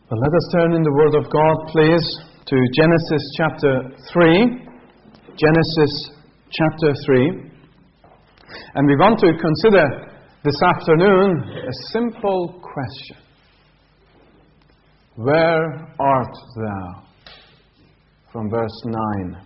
Well, let us turn in the Word of God, please, to Genesis chapter 3. Genesis chapter 3. And we want to consider this afternoon a simple question. Where art thou? From verse 9.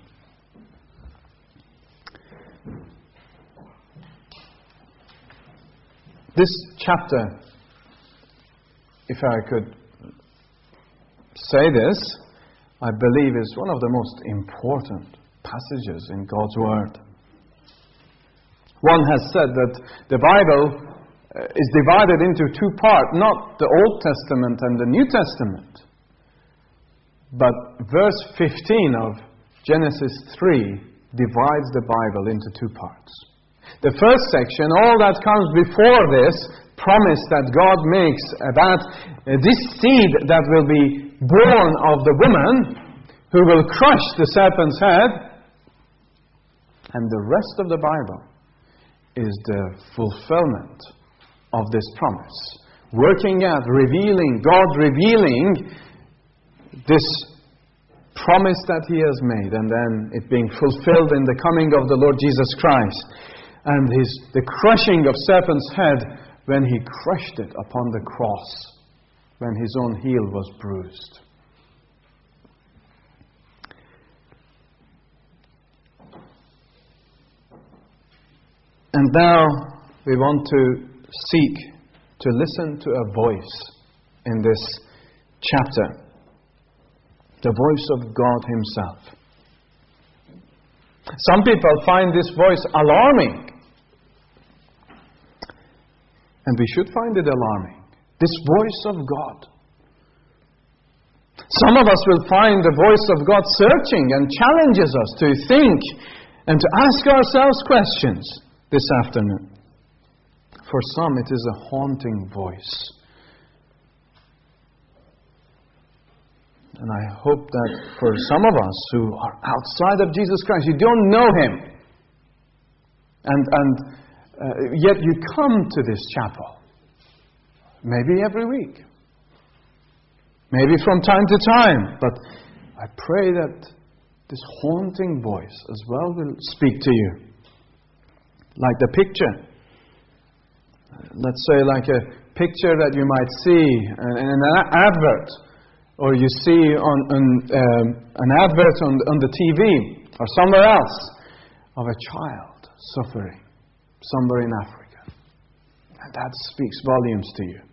This chapter, if I could say this, I believe is one of the most important passages in God's Word. One has said that the Bible is divided into two parts, not the Old Testament and the New Testament. But verse 15 of Genesis 3 divides the Bible into two parts. The first section, all that comes before this, promise that God makes about this seed that will be born of the woman who will crush the serpent's head. And the rest of the Bible is the fulfillment of this promise. Working out, revealing, God revealing this promise that He has made, and then it being fulfilled in the coming of the Lord Jesus Christ, and the crushing of serpent's head when He crushed it upon the cross, when His own heel was bruised. And now we want to seek to listen to a voice in this chapter. The voice of God Himself. Some people find this voice alarming. And we should find it alarming. This voice of God. Some of us will find the voice of God searching and challenges us to think and to ask ourselves questions this afternoon. For some, it is a haunting voice. And I hope that for some of us who are outside of Jesus Christ, you don't know Him. And yet you come to this chapel. Maybe every week. Maybe from time to time. But I pray that this haunting voice as well will speak to you. Like the picture. Let's say like a picture that you might see in an advert. Or you see on an advert on the TV or somewhere else of a child suffering somewhere in Africa. And that speaks volumes to you.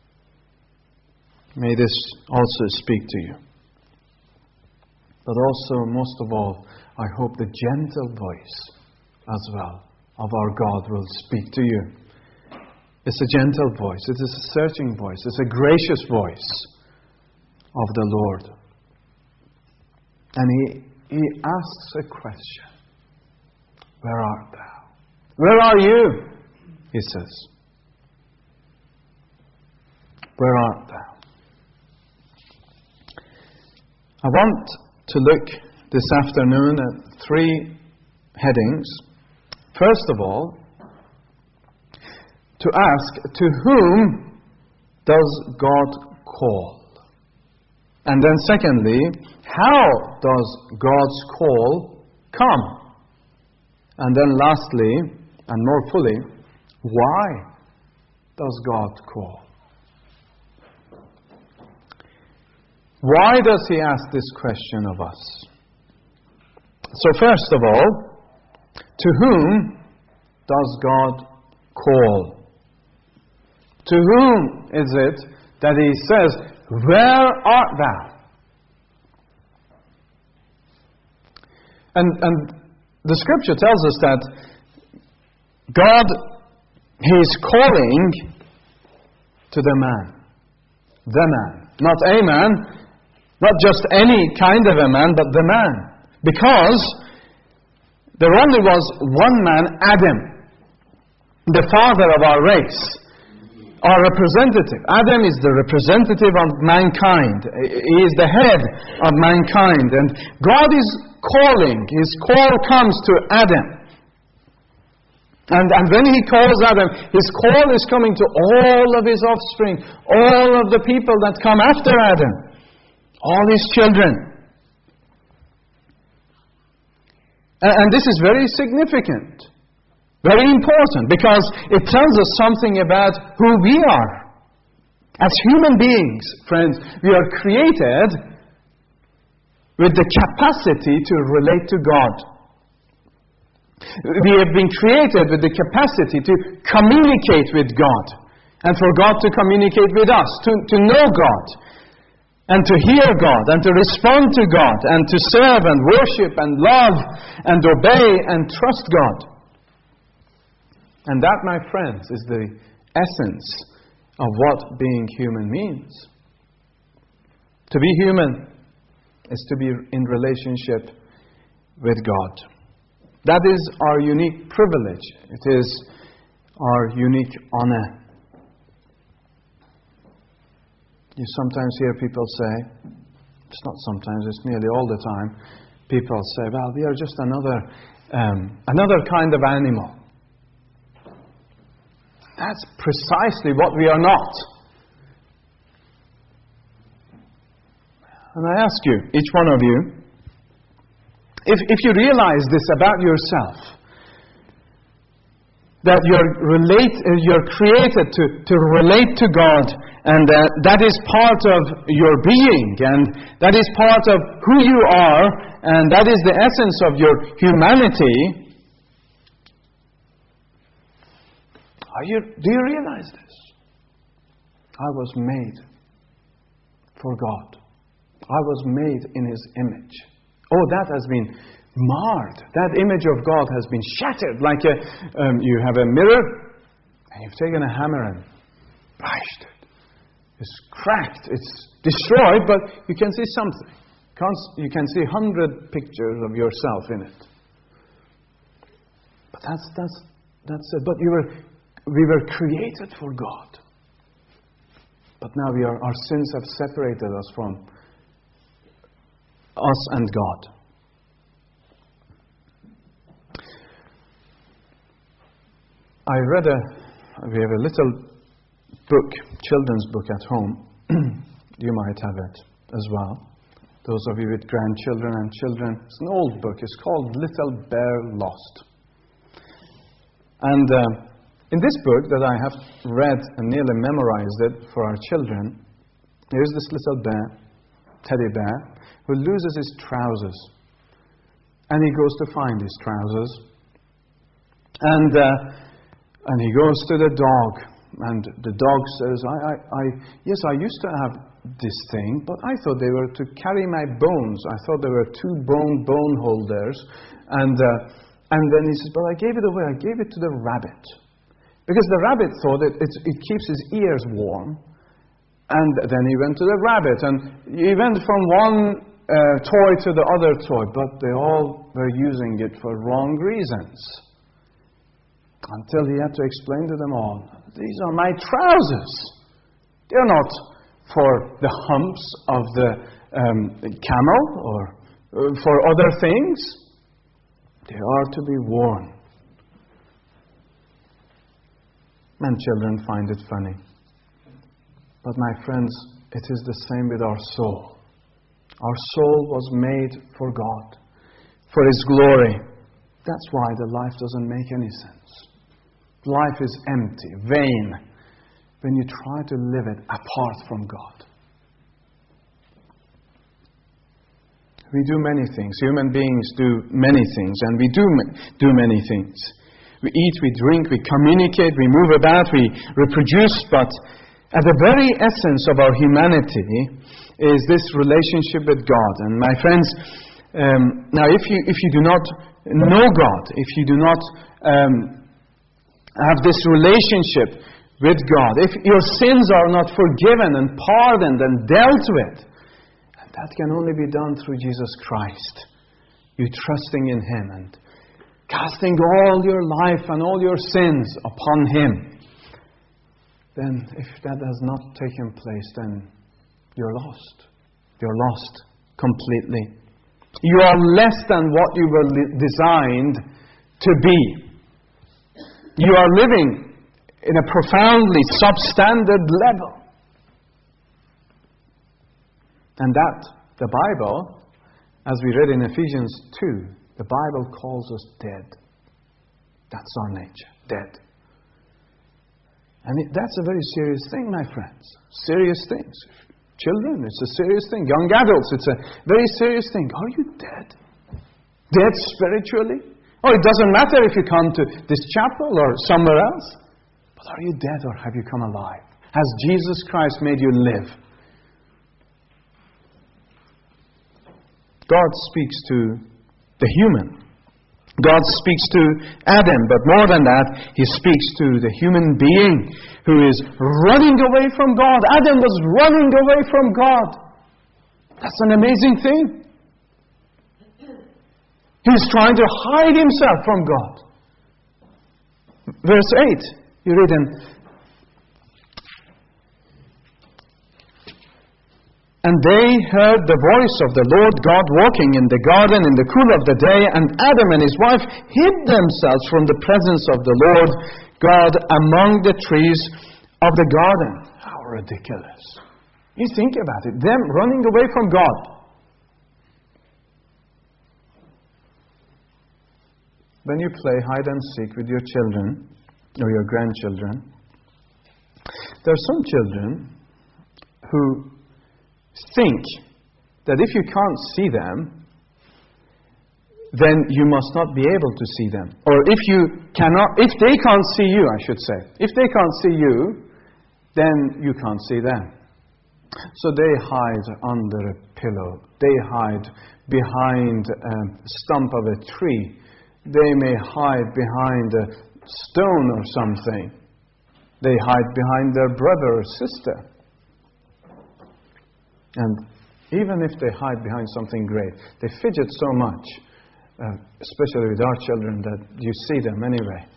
May this also speak to you. But also, most of all, I hope the gentle voice as well of our God will speak to you. It's a gentle voice. It is a searching voice. It's a gracious voice of the Lord. And He asks a question. Where art thou? Where are you? He says. Where art thou? I want to look this afternoon at three headings. First of all, to ask, to whom does God call? And then secondly, how does God's call come? And then lastly, and more fully, why does God call? Why does He ask this question of us? So first of all, to whom does God call? To whom is it that He says, where art thou? And the Scripture tells us that God, He is calling to the man. The man. Not a man, not just any kind of a man, but the man. Because there only was one man, Adam, the father of our race. Our representative. Adam is the representative of mankind. He is the head of mankind. And God is calling. His call comes to Adam. And when He calls Adam, His call is coming to all of His offspring, all of the people that come after Adam, all His children. And this is very significant, very important, because it tells us something about who we are. As human beings, friends, we are created with the capacity to relate to God. We have been created with the capacity to communicate with God, and for God to communicate with us, to know God, and to hear God, and to respond to God, and to serve and worship and love and obey and trust God. And that, my friends, is the essence of what being human means. To be human is to be in relationship with God. That is our unique privilege. It is our unique honor. You sometimes hear people say, it's not sometimes, it's nearly all the time, people say, well, we are just another kind of animal. That's precisely what we are not. And I ask you, each one of you, if you realize this about yourself, that you're created to relate to God, and that is part of your being, and that is part of who you are, and that is the essence of your humanity. Do you realize this? I was made for God. I was made in His image. Oh, that has been marred. That image of God has been shattered. Like you have a mirror, and you've taken a hammer and bashed it. It's cracked. It's destroyed, but you can see something. You can see 100 pictures of yourself in it. But that's it. But we were created for God. But now our sins have separated us from us and God. We have a little book, children's book at home. You might have it as well. Those of you with grandchildren and children. It's an old book. It's called Little Bear Lost. And in this book that I have read and nearly memorized it for our children, here's this little bear, teddy bear, who loses his trousers. And he goes to find his trousers. And he goes to the dog. And the dog says, yes, I used to have this thing, but I thought they were to carry my bones. I thought there were two bone holders. And then he says, but I gave it away. I gave it to the rabbit. Because the rabbit thought it keeps his ears warm. And then he went to the rabbit. And he went from one toy to the other toy. But they all were using it for wrong reasons. Until he had to explain to them all, these are my trousers. They're not for the humps of the camel or for other things. They are to be worn. And children find it funny. But my friends, it is the same with our soul. Our soul was made for God, for His glory. That's why the life doesn't make any sense. Life is empty, vain, when you try to live it apart from God. We do many things. Human beings do many things, and we do many things. We eat, we drink, we communicate, we move about, we reproduce, but at the very essence of our humanity is this relationship with God. And my friends, now if you do not know God, if you do not have this relationship with God, if your sins are not forgiven and pardoned and dealt with, and that can only be done through Jesus Christ, you trusting in Him and casting all your life and all your sins upon Him, then if that has not taken place, then you're lost. You're lost completely. You are less than what you were designed to be. You are living in a profoundly substandard level. And that, the Bible, as we read in Ephesians 2, the Bible calls us dead. That's our nature, dead. And that's a very serious thing, my friends. Serious things. Children, it's a serious thing. Young adults, it's a very serious thing. Are you dead? Dead spiritually? Oh, it doesn't matter if you come to this chapel or somewhere else. But are you dead or have you come alive? Has Jesus Christ made you live? God speaks to the human. God speaks to Adam, but more than that, He speaks to the human being who is running away from God. Adam was running away from God. That's an amazing thing. He's trying to hide himself from God. Verse 8, you read in, "And they heard the voice of the Lord God walking in the garden in the cool of the day, and Adam and his wife hid themselves from the presence of the Lord God among the trees of the garden." How ridiculous. You think about it, them running away from God. When you play hide and seek with your children or your grandchildren, there are some children who think that if you can't see them, then you must not be able to see them. Or if they can't see you, I should say. If they can't see you, then you can't see them. So they hide under a pillow. They hide behind a stump of a tree. They may hide behind a stone or something. They hide behind their brother or sister. And even if they hide behind something great, they fidget so much, especially with our children, that you see them anyway.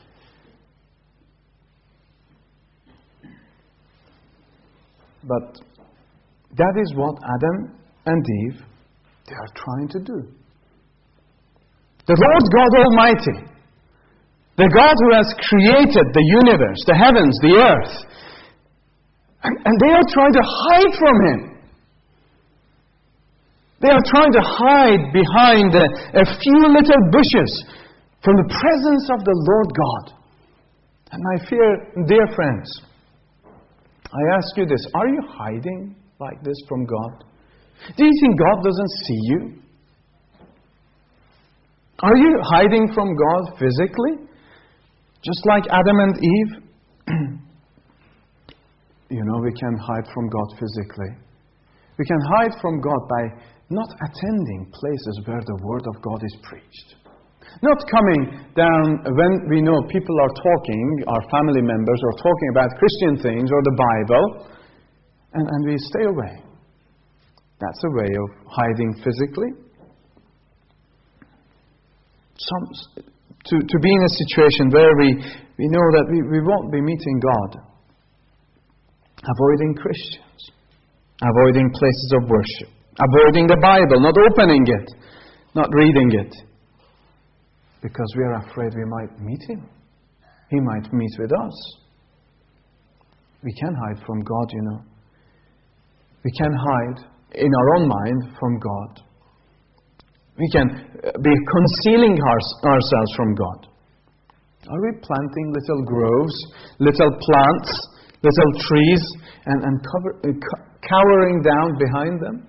But that is what Adam and Eve, they are trying to do. The Lord God Almighty, the God who has created the universe, the heavens, the earth, and they are trying to hide from Him. They are trying to hide behind a few little bushes from the presence of the Lord God. And my dear friends, I ask you this, are you hiding like this from God? Do you think God doesn't see you? Are you hiding from God physically? Just like Adam and Eve? We can hide from God physically. We can hide from God by not attending places where the Word of God is preached. Not coming down when we know people are talking, our family members are talking about Christian things or the Bible, and we stay away. That's a way of hiding physically. To be in a situation where we know that we won't be meeting God. Avoiding Christians. Avoiding places of worship. Avoiding the Bible, not opening it, not reading it. Because we are afraid we might meet Him. He might meet with us. We can hide from God, We can hide in our own mind from God. We can be concealing ourselves from God. Are we planting little groves, little plants, little trees, and cowering down behind them?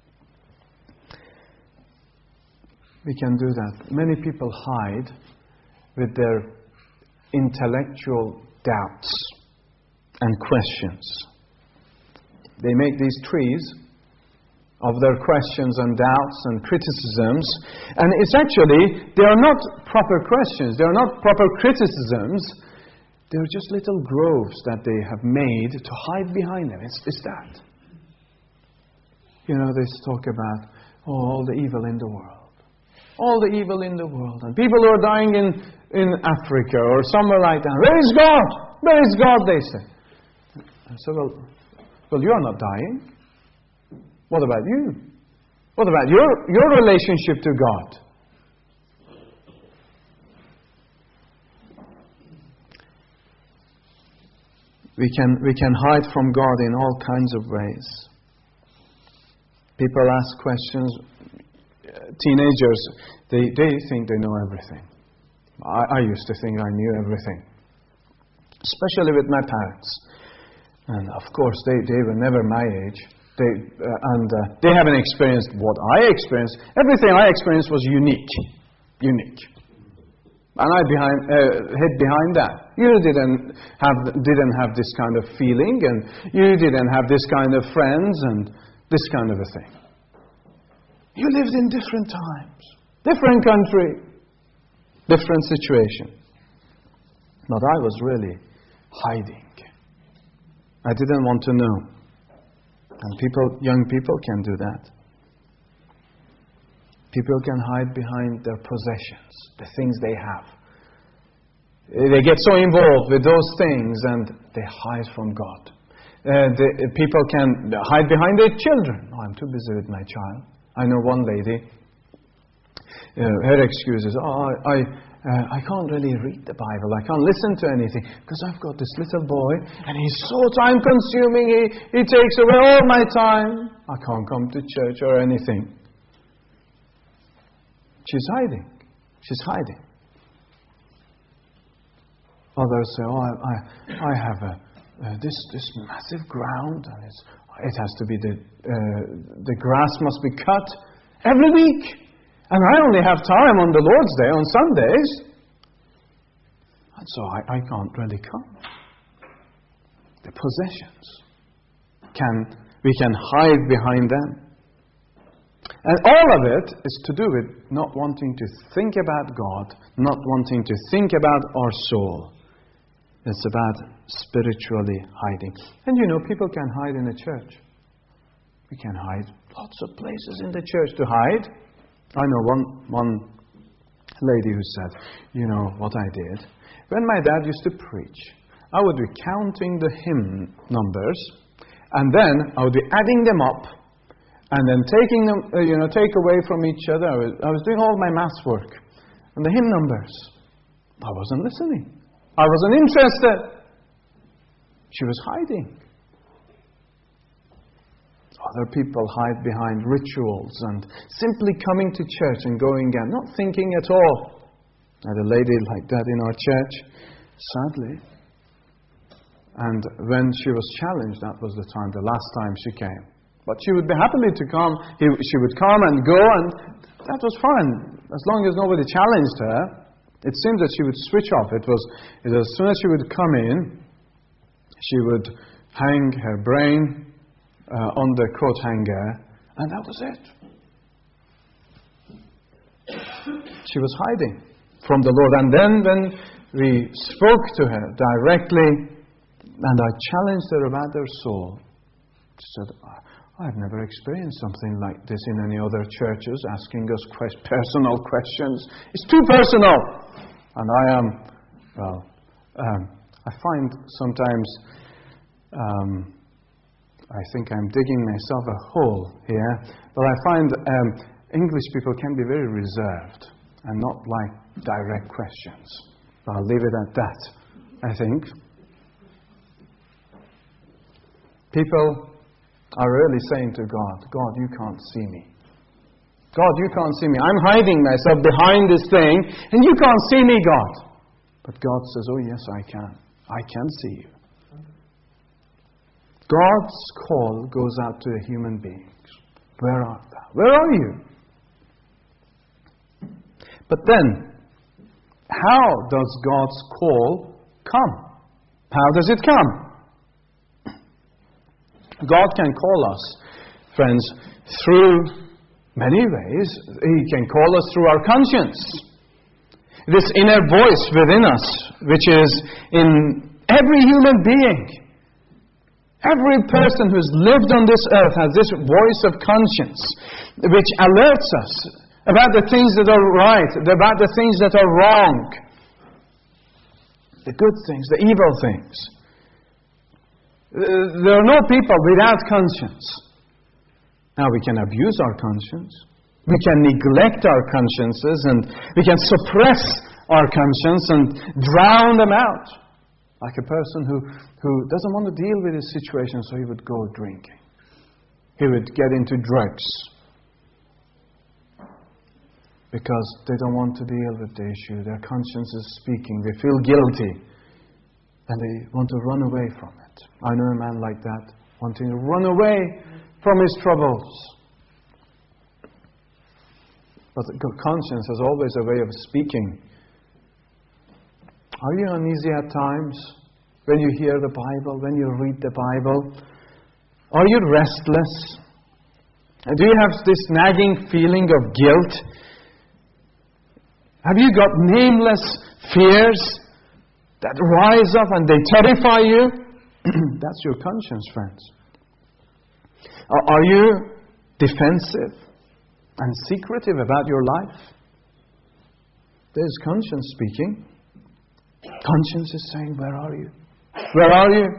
We can do that. Many people hide with their intellectual doubts and questions. They make these trees of their questions and doubts and criticisms. And it's actually, they are not proper questions. They are not proper criticisms. They are just little groves that they have made to hide behind them. It's that. They talk about, all the evil in the world. All the evil in the world. And people who are dying in Africa or somewhere like that. Where is God? Where is God, they say. I said, well, you are not dying. What about you? What about your relationship to God? We can hide from God in all kinds of ways. People ask questions. Teenagers, they think they know everything. I used to think I knew everything, especially with my parents. And of course, they were never my age. They haven't experienced what I experienced. Everything I experienced was unique. And I hid behind that. You didn't have this kind of feeling, and you didn't have this kind of friends, and this kind of a thing. You lived in different times, different country, different situation. But I was really hiding. I didn't want to know. And young people can do that. People can hide behind their possessions, the things they have. They get so involved with those things and they hide from God. People can hide behind their children. Oh, I'm too busy with my child. I know one lady, her excuse is, I can't really read the Bible. I can't listen to anything because I've got this little boy and he's so time-consuming. He takes away all my time. I can't come to church or anything. She's hiding. Others say, I have this massive ground, and it has to be the grass must be cut every week, and I only have time on the Lord's Day, on Sundays, and so I can't really come. The possessions, we can hide behind them. And all of it is to do with not wanting to think about God, not wanting to think about our soul. It's about spiritually hiding. And people can hide in the church. We can hide lots of places in the church to hide. I know one lady who said, what I did? When my dad used to preach, I would be counting the hymn numbers, and then I would be adding them up, and then taking them, take away from each other. I was doing all my maths work. And the hymn numbers. I wasn't listening. I wasn't interested. She was hiding. Other people hide behind rituals and simply coming to church and going again, not thinking at all. I had a lady like that in our church, sadly. And when she was challenged, that was the last time she came. But she would be happily to come. She would come and go, and that was fine. As long as nobody challenged her, it seemed that she would switch off. It was as soon as she would come in, she would hang her brain on the coat hanger, and that was it. She was hiding from the Lord. And then when we spoke to her directly, and I challenged her about her soul, she said, I've never experienced something like this in any other churches, asking us personal questions. It's too personal. And I find sometimes, I think I'm digging myself a hole here, but I find English people can be very reserved and not like direct questions. I'll leave it at that, I think. People are really saying to God, God, you can't see me. God, you can't see me. I'm hiding myself behind this thing, and you can't see me, God. But God says, oh yes, I can. I can see you. God's call goes out to the human beings. Where art thou? Where are you? But then, how does God's call come? How does it come? God can call us, friends, through many ways. He can call us through our conscience. This inner voice within us, which is in every human being. Every person who's lived on this earth has this voice of conscience, which alerts us about the things that are right, about the things that are wrong, the good things, the evil things. There are no people without conscience. Now, we can abuse our conscience. We can neglect our consciences, and we can suppress our conscience and drown them out. Like a person who doesn't want to deal with his situation, so he would go drinking. He would get into drugs. Because they don't want to deal with the issue. Their conscience is speaking. They feel guilty. And they want to run away from it. I know a man like that, wanting to run away from his troubles. But the conscience has always a way of speaking. Are you uneasy at times when you hear the Bible, when you read the Bible? Are you restless? And do you have this nagging feeling of guilt? Have you got nameless fears that rise up and they terrify you? That's your conscience, friends. Are you defensive and secretive about your life? There's conscience speaking. Conscience is saying, where are you? Where are you?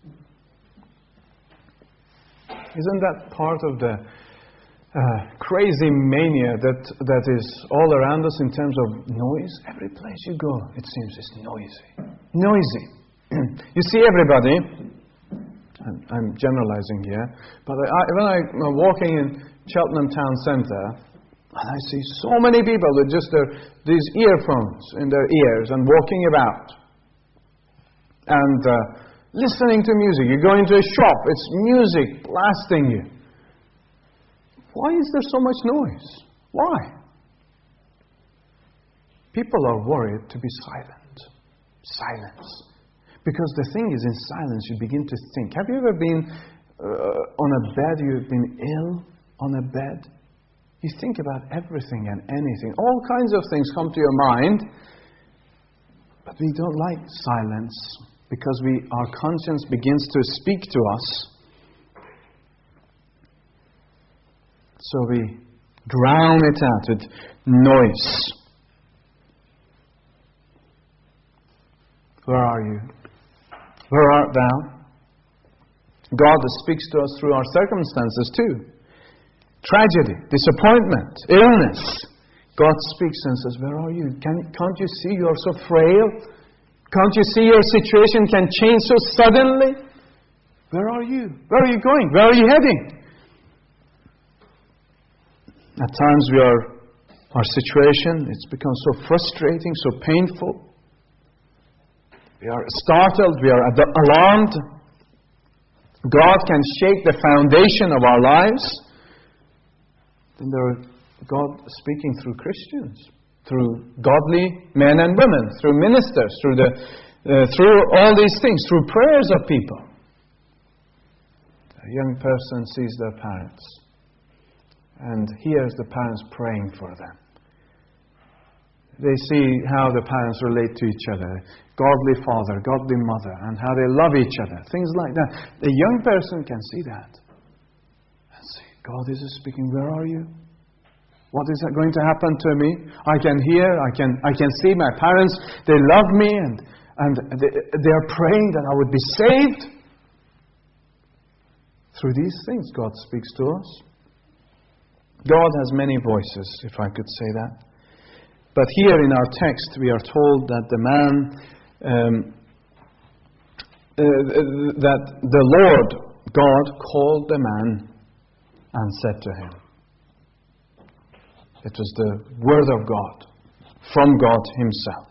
Isn't that part of the crazy mania that is all around us in terms of noise? Every place you go, it seems it's noisy. Noisy. You see everybody, I'm generalizing here, but when I'm walking in Cheltenham Town Centre, and I see so many people with just these earphones in their ears and walking about and listening to music. You go into a shop, it's music blasting you. Why is there so much noise? Why? People are worried to be silent. Silence. Because the thing is, in silence you begin to think. Have you ever been on a bed, you've been ill on a bed? You think about everything and anything. All kinds of things come to your mind. But we don't like silence because our conscience begins to speak to us. So we drown it out with noise. Where are you? Where art thou? God speaks to us through our circumstances too. Tragedy, disappointment, illness. God speaks and says, where are you? Can't you see you are so frail? Can't you see your situation can change so suddenly? Where are you? Where are you going? Where are you heading? At times our situation, it's become so frustrating, so painful. We are startled, we are alarmed. God can shake the foundation of our lives. Then there are God speaking through Christians, through godly men and women, through ministers, through all these things, through prayers of people. A young person sees their parents and hears the parents praying for them. They see how the parents relate to each other, godly father, godly mother, and how they love each other, things like that. The young person can see that and say, God is speaking, where are you? What is going to happen to me? I can hear, I can see my parents, they love me and they are praying that I would be saved. Through these things, God speaks to us. God has many voices, if I could say that. But here in our text, we are told that the man, that the Lord God called the man and said to him. It was the word of God, from God Himself.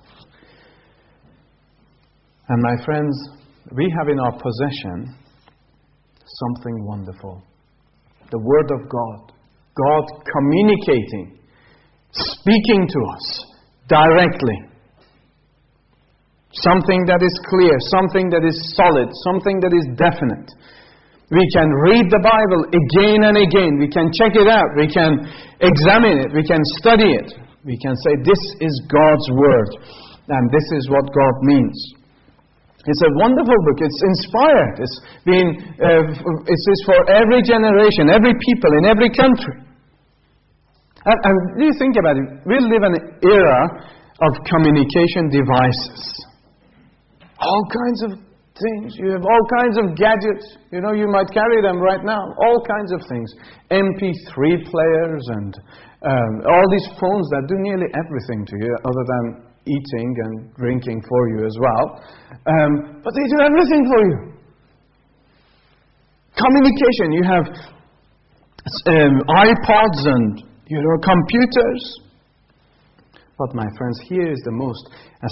And my friends, we have in our possession something wonderful. The word of God. God communicating, speaking to us directly. Something that is clear, something that is solid, something that is definite. We can read the Bible again and again. We can check it out. We can examine it. We can study it. We can say, this is God's Word. And this is what God means. It's a wonderful book. It's inspired. It's for every generation, every people, in every country. And you think about it. We live in an era of communication devices. All kinds of things. You have all kinds of gadgets. You might carry them right now. All kinds of things. MP3 players and all these phones that do nearly everything to you other than eating and drinking for you as well. But they do everything for you. Communication. You have iPods and computers. But my friends, here is the most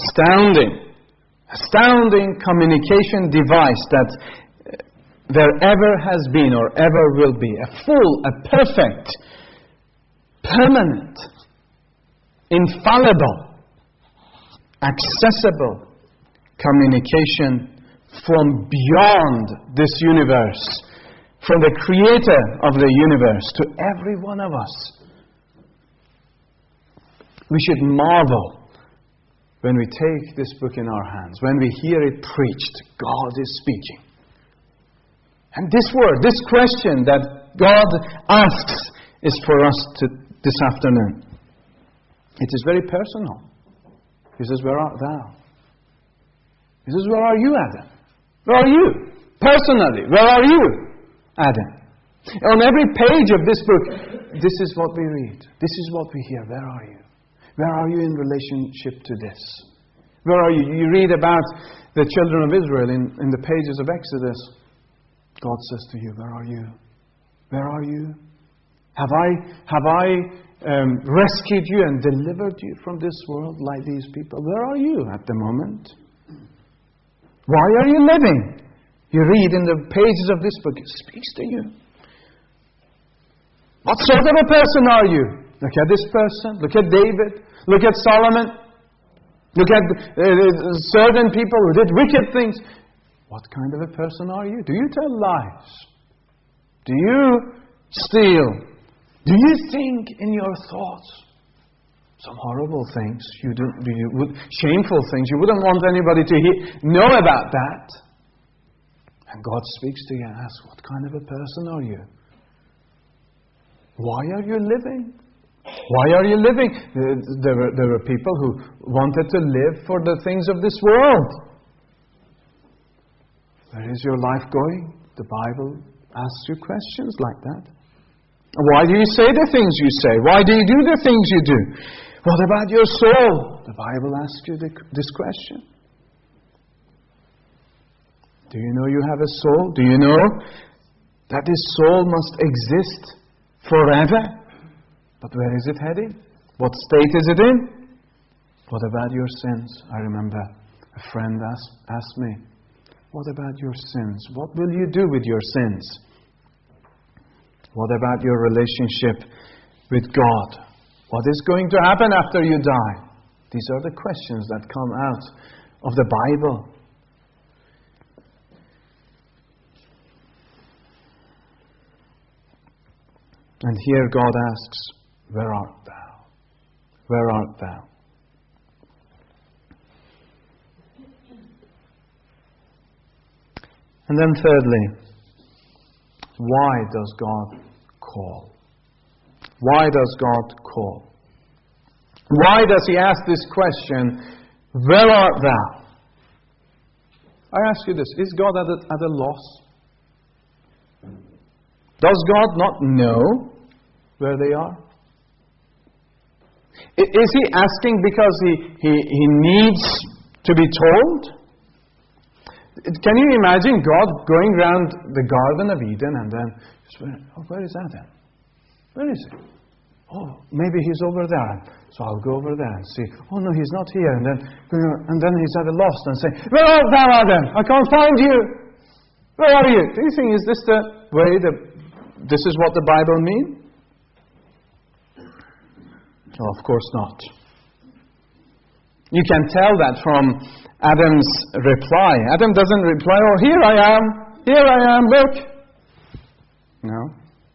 astounding communication device that there ever has been or ever will be. A full, a perfect, permanent, infallible, accessible communication from beyond this universe, from the Creator of the universe to every one of us. We should marvel when we take this book in our hands, when we hear it preached. God is speaking. And this word, this question that God asks is for us this afternoon. It is very personal. He says, "Where art thou?" He says, "Where are you, Adam? Where are you? Personally, where are you, Adam?" On every page of this book, this is what we read. This is what we hear. Where are you? Where are you in relationship to this? Where are you? You read about the children of Israel in the pages of Exodus. God says to you, "Where are you? Where are you? Have I rescued you and delivered you from this world like these people? Where are you at the moment? Why are you living?" You read in the pages of this book, it speaks to you. What sort of a person are you? Look at this person. Look at David. Look at Solomon. Look at certain people who did wicked things. What kind of a person are you? Do you tell lies? Do you steal? Do you think in your thoughts some horrible things? Shameful things. You wouldn't want anybody to know about that. And God speaks to you and asks, "What kind of a person are you? Why are you living? Why are you living?" There were people who wanted to live for the things of this world. Where is your life going? The Bible asks you questions like that. Why do you say the things you say? Why do you do the things you do? What about your soul? The Bible asks you this question. Do you know you have a soul? Do you know that this soul must exist forever? But where is it heading? What state is it in? What about your sins? I remember a friend asked me, "What about your sins? What will you do with your sins? What about your relationship with God? What is going to happen after you die?" These are the questions that come out of the Bible. And here God asks, "Where art thou? Where art thou?" And then thirdly, why does God call? Why does God call? Why does He ask this question, "Where art thou?" I ask you this, is God at a loss? Does God not know where they are? Is He asking because he needs to be told? Can you imagine God going around the Garden of Eden and then, where is Adam? Where is he? Oh, maybe he's over there. So I'll go over there and see. Oh no, he's not here. And then he's at a loss and say, "Where art thou, Adam? I can't find you. Where are you?" Do you think, is this the way this is what the Bible means? Well, of course not. You can tell that from Adam's reply. Adam doesn't reply, "Oh, here I am, look." No.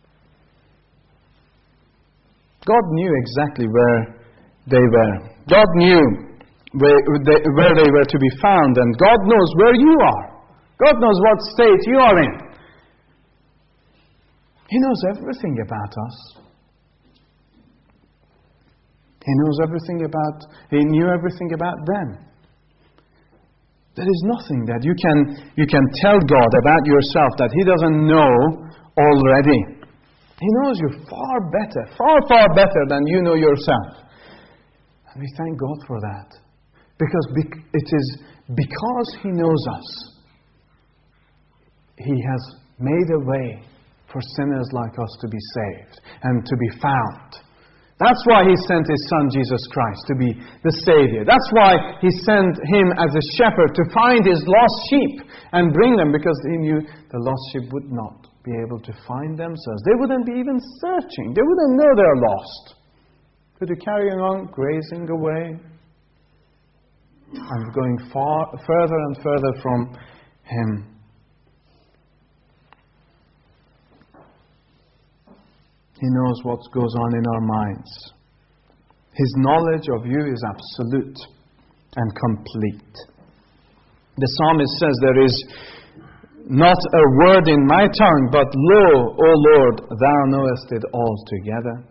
God knew exactly where they were. God knew where they were to be found, and God knows where you are. God knows what state you are in. He knows everything about us. He knew everything about them. There is nothing that you can tell God about yourself that He doesn't know already. He knows you far better, far better than you know yourself. And we thank God for that. it is because He knows us, He has made a way for sinners like us to be saved and to be found. That's why He sent His Son, Jesus Christ, to be the Savior. That's why He sent Him as a shepherd to find His lost sheep and bring them, because He knew the lost sheep would not be able to find themselves. They wouldn't be even searching. They wouldn't know they're lost. But they're carrying on, grazing away, and going further and further from Him. He knows what goes on in our minds. His knowledge of you is absolute and complete. The psalmist says, there is not a word in my tongue, but lo, O Lord, thou knowest it altogether.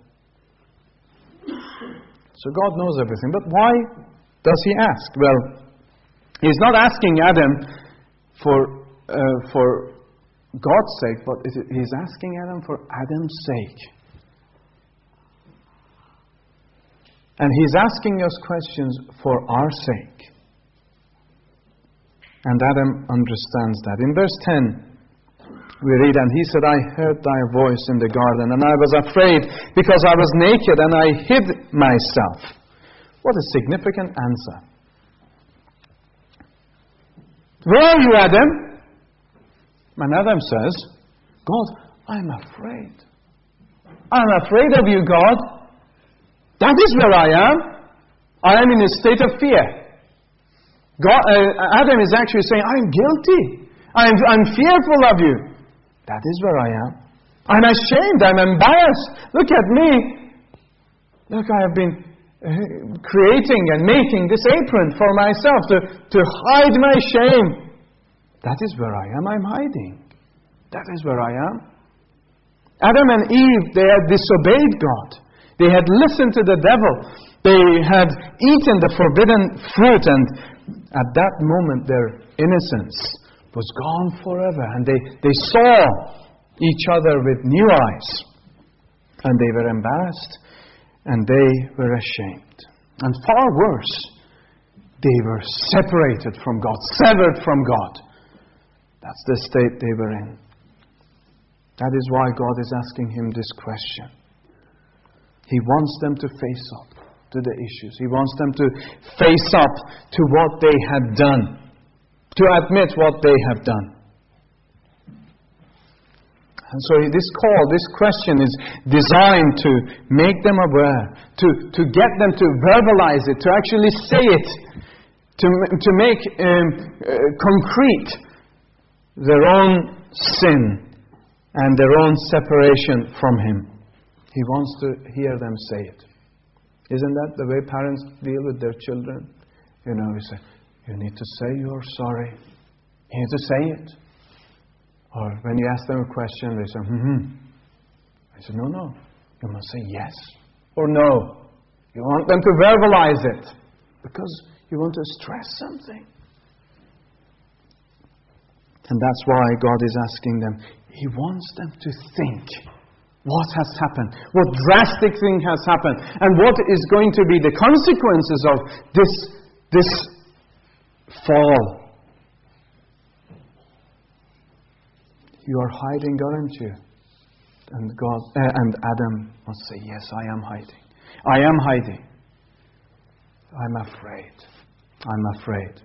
So God knows everything. But why does He ask? Well, He's not asking Adam for God's sake, but He's asking Adam for Adam's sake. And He's asking us questions for our sake. And Adam understands that. In verse 10, we read, and he said, I heard thy voice in the garden, and I was afraid, because I was naked, and I hid myself. What a significant answer. Where are you, Adam? And Adam says, God, I'm afraid. I'm afraid of you, God. That is where I am. I am in a state of fear. Adam is actually saying, I'm guilty. I'm fearful of you. That is where I am. I'm ashamed. I'm embarrassed. Look at me. Look, I have been creating and making this apron for myself to hide my shame. That is where I am. I'm hiding. That is where I am. Adam and Eve, they had disobeyed God. They had listened to the devil. They had eaten the forbidden fruit, and at that moment their innocence was gone forever. And they saw each other with new eyes. And they were embarrassed. And they were ashamed. And far worse, they were separated from God, severed from God. That's the state they were in. That is why God is asking him this question. He wants them to face up to the issues. He wants them to face up to what they had done. To admit what they have done. And so this call, this question is designed to make them aware, to get them to verbalize it, to actually say it, to make concrete their own sin and their own separation from Him. He wants to hear them say it. Isn't that the way parents deal with their children? You know, we say, you need to say you're sorry. You need to say it. Or when you ask them a question, they say, I say, no. You must say yes or no. You want them to verbalize it because you want to stress something. And that's why God is asking them. He wants them to think what has happened, what drastic thing has happened, and what is going to be the consequences of this fall. You are hiding, aren't you? And God and Adam must say, yes, I am hiding. I am hiding. I'm afraid. I'm afraid.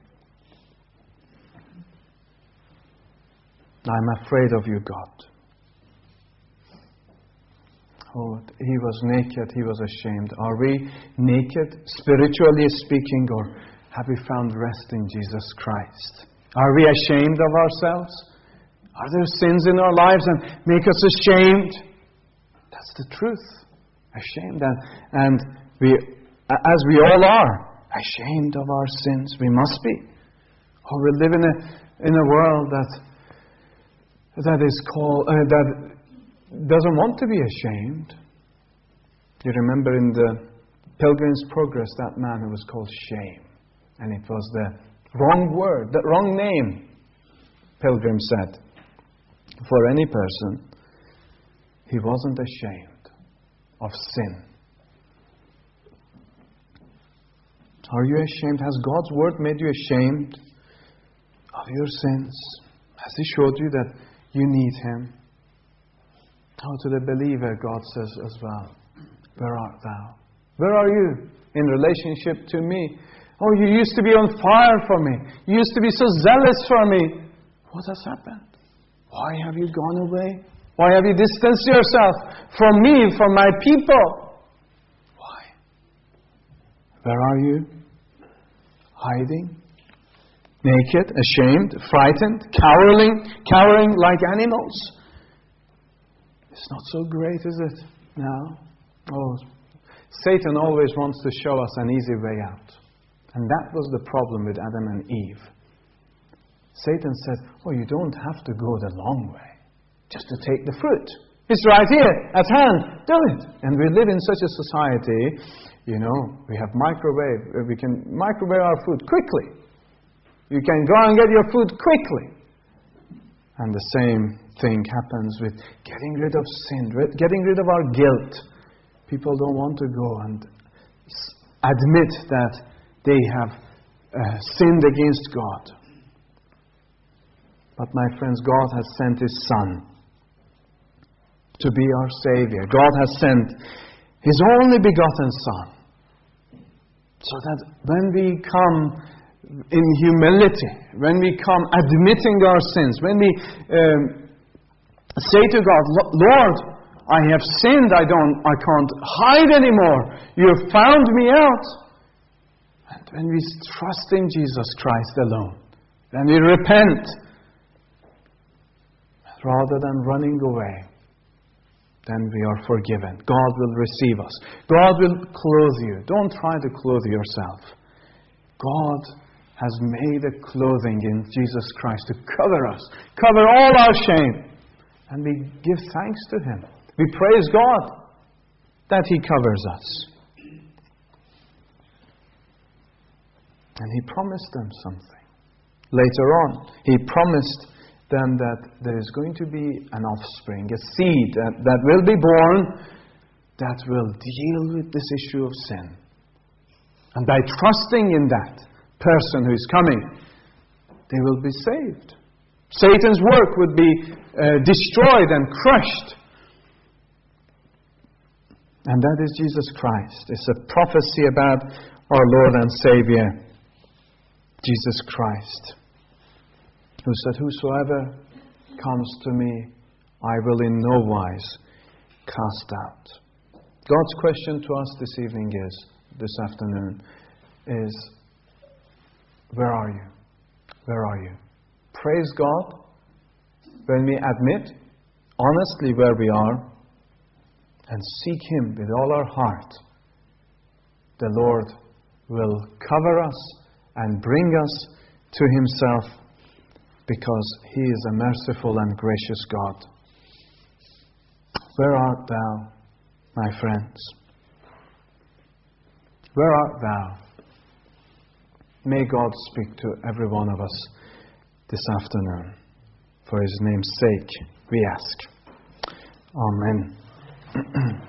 I'm afraid of you, God. Oh, he was naked, he was ashamed. Are we naked, spiritually speaking, or have we found rest in Jesus Christ? Are we ashamed of ourselves? Are there sins in our lives that make us ashamed? That's the truth. Ashamed. And we, as we all are, ashamed of our sins. We must be. Oh, we live in a world that is called that doesn't want to be ashamed. You remember in the Pilgrim's Progress, that man who was called Shame. And it was the wrong word, the wrong name, Pilgrim said. For any person, he wasn't ashamed of sin. Are you ashamed? Has God's word made you ashamed of your sins? Has He showed you that you need Him? Oh, to the believer, God says as well, where art thou? Where are you in relationship to me? Oh, you used to be on fire for me. You used to be so zealous for me. What has happened? Why have you gone away? Why have you distanced yourself from me, from my people? Why? Where are you? Hiding? Naked? Ashamed? Frightened? Cowering like animals? It's not so great, is it? Now? Oh, Satan always wants to show us an easy way out. And that was the problem with Adam and Eve. Satan said, oh, you don't have to go the long way just to take the fruit. It's right here, at hand. Do it. And we live in such a society, we have microwave. We can microwave our food quickly. You can go and get your food quickly. And the same thing happens with getting rid of sin, getting rid of our guilt. People don't want to go and admit that they have sinned against God. But my friends, God has sent His Son to be our Savior. God has sent His only begotten Son. So that when we come in humility, when we come admitting our sins, when we say to God, Lord, I have sinned, I can't hide anymore. You have found me out. And when we trust in Jesus Christ alone, when we repent, rather than running away, then we are forgiven. God will receive us. God will clothe you. Don't try to clothe yourself. God has made a clothing in Jesus Christ to cover us, cover all our shame. And we give thanks to Him. We praise God that He covers us. And He promised them something. Later on, He promised them that there is going to be an offspring, a seed that will be born that will deal with this issue of sin. And by trusting in that person who is coming, they will be saved. Satan's work would be destroyed and crushed. And that is Jesus Christ. It's a prophecy about our Lord and Savior, Jesus Christ, who said, whosoever comes to me, I will in no wise cast out. God's question to us this afternoon is, where are you? Where are you? Praise God when we admit honestly where we are and seek Him with all our heart. The Lord will cover us and bring us to Himself, because He is a merciful and gracious God. Where art thou, my friends? Where art thou? May God speak to every one of us this afternoon. For His name's sake, we ask. Amen.